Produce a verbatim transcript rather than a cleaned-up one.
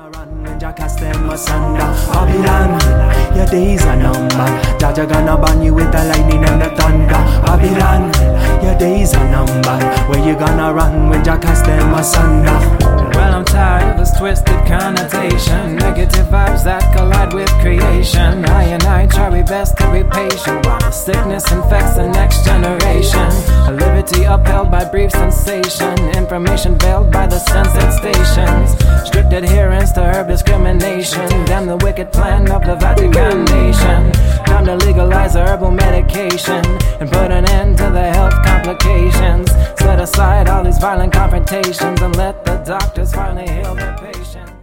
gonna run when Jah cast them asunder? Babylon, your days are numbered. Jah Jah gonna burn you with the lightning and the thunder. Babylon, your days are numbered. Where you gonna run when Jah cast them asunder? Well, I'm tired of this twisted connotation, negative vibes that collide with creation. I and I try our best to be patient while the sickness infects the next generation. A liberty upheld by brief sensation, information veiled by the censored stations. Strict adherence to herb discrimination. Damn the wicked plan of the Vatican nation. Time to legalize the herbal medication and put an end to the health complications. Set aside all these violent confrontations and let the doctors finally heal their patients.